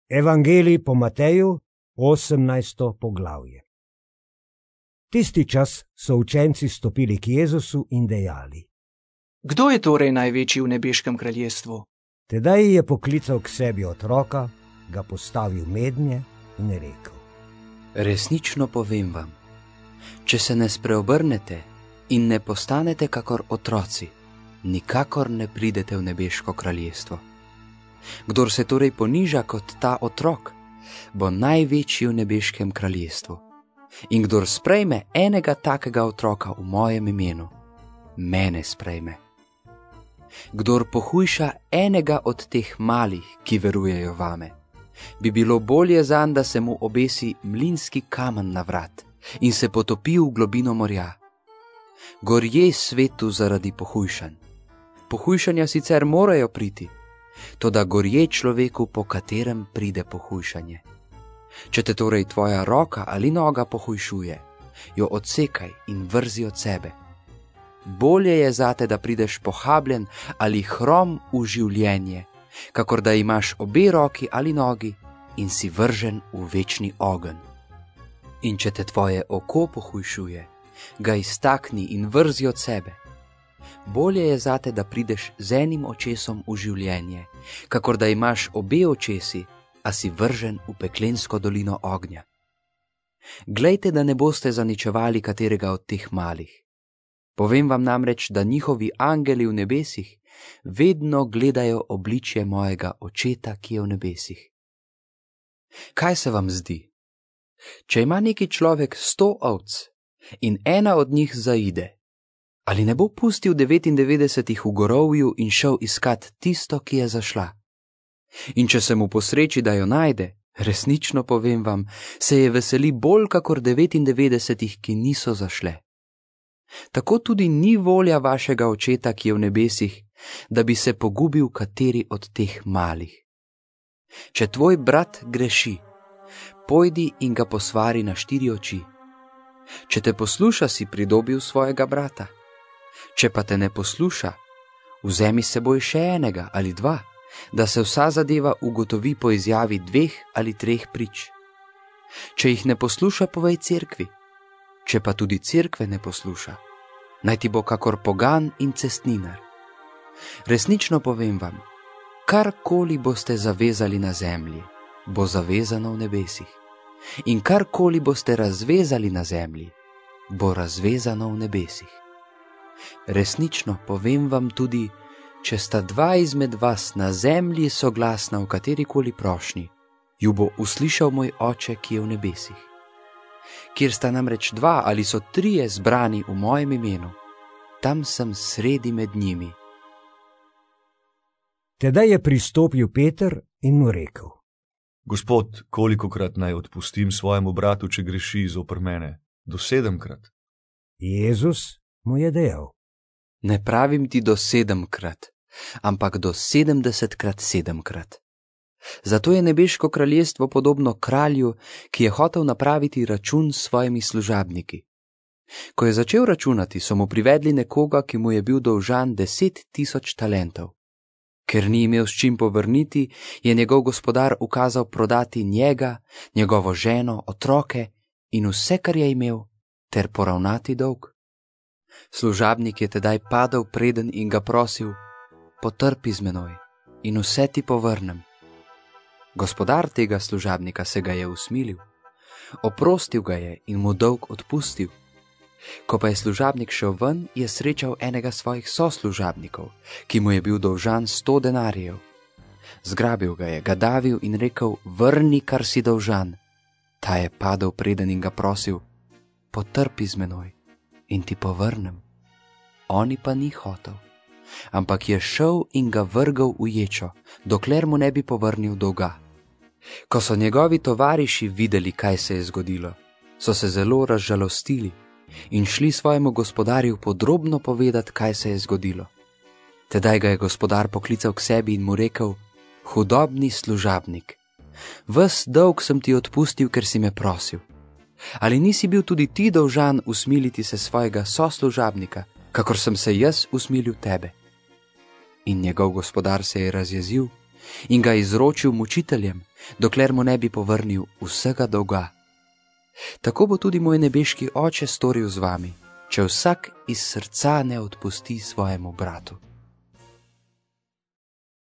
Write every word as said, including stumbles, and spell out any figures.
Evangelij po Mateju, osemnajsto poglavje. Tisti čas so učenci stopili k Jezusu in dejali: Kdo je torej največji v nebeškem kraljestvu? Tedaj je poklical k sebi otroka, ga postavil mednje in rekel: Resnično povem vam, če se ne spreobrnete in ne postanete kakor otroci, nikakor ne pridete v nebeško kraljestvo. Kdor se torej poniža kot ta otrok, bo največji v nebeškem kraljestvu. In kdor sprejme enega takega otroka v mojem imenu, mene sprejme. Kdor pohujša enega od teh malih, ki verujejo vame, bi bilo bolje zanj, da se mu obesi mlinski kamen na vrat in se potopi v globino morja. Gorje svetu zaradi pohujšanj. Pohujšanja sicer morajo priti, toda gorje človeku, po katerem pride pohujšanje. Če te torej tvoja roka ali noga pohujšuje, jo odsekaj in vrzi od sebe. Bolje je zate, da prideš pohabljen ali hrom v življenje, kakor da imaš obe roki ali nogi in si vržen v večni ogenj. In če te tvoje oko pohujšuje, ga iztakni in vrzi od sebe. Bolje je zate, da prideš z enim očesom v življenje, kakor da imaš obe očesi, a si vržen v peklensko dolino ognja. Glejte, da ne boste zaničevali katerega od teh malih. Povem vam namreč, da njihovi angeli v nebesih vedno gledajo obličje mojega očeta, ki je v nebesih. Kaj se vam zdi? Če ima neki človek sto ovc in ena od njih zaide, ali ne bo pustil devetindevetdesetih v gorovju in šel iskat tisto, ki je zašla? In če se mu posreči, da jo najde, resnično povem vam, se je veseli bolj kakor devetindevetdesetih, ki niso zašle. Tako tudi ni volja vašega očeta, ki je v nebesih, da bi se pogubil kateri od teh malih. Če tvoj brat greši, pojdi in ga posvari na štiri oči. Če te posluša, si pridobil svojega brata. Če pa te ne posluša, vzemi s seboj še enega ali dva, da se vsa zadeva ugotovi po izjavi dveh ali treh prič. Če jih ne posluša, povej cerkvi. Če pa tudi cerkve ne posluša, naj ti bo kakor pogan in cestninar. Resnično povem vam, karkoli boste zavezali na zemlji, bo zavezano v nebesih. In karkoli boste razvezali na zemlji, bo razvezano v nebesih. Resnično povem vam tudi, če sta dva izmed vas na zemlji soglasna v katerikoli prošnji, ju bo uslišal moj Oče, ki je v nebesih. Kjer sta namreč dva ali so trije zbrani v mojem imenu, tam sem sredi med njimi. Tedaj je pristopil Peter in mu rekel: Gospod, kolikokrat naj odpustim svojemu bratu, če greši zoper mene? Do sedemkrat. Jezus mu je dejal: Ne pravim ti do sedemkrat, ampak do sedemdesetkrat sedemkrat. Zato je nebeško kraljestvo podobno kralju, ki je hotel napraviti račun s svojimi služabniki. Ko je začel računati, so mu privedli nekoga, ki mu je bil dolžan deset tisoč talentov. Ker ni imel s čim povrniti, je njegov gospodar ukazal prodati njega, njegovo ženo, otroke in vse, kar je imel, ter poravnati dolg. Služabnik je tedaj padel preden in ga prosil: Potrpi z menoj in vse ti povrnem. Gospodar tega služabnika se ga je usmilil, oprostil ga je in mu dolg odpustil. Ko pa je služabnik šel ven, je srečal enega svojih soslužabnikov, ki mu je bil dolžan sto denarjev. Zgrabil ga je, ga davil in rekel: Vrni, kar si dolžan. Ta je padel preden in ga prosil: Potrpi z menoj in ti povrnem. Oni pa ni hotel, ampak je šel in ga vrgel v ječo, dokler mu ne bi povrnil dolga. Ko so njegovi tovariši videli, kaj se je zgodilo, so se zelo razžalostili in šli svojemu gospodarju podrobno povedati, kaj se je zgodilo. Tedaj ga je gospodar poklical k sebi in mu rekel: Hudobni služabnik, ves dolg sem ti odpustil, ker si me prosil. Ali nisi bil tudi ti dolžan usmiliti se svojega soslužabnika, kakor sem se jaz usmilil tebe? In njegov gospodar se je razjezil in ga izročil mučiteljem, dokler mu ne bi povrnil vsega dolga. Tako bo tudi moj nebeški Oče storil z vami, če vsak iz srca ne odpusti svojemu bratu.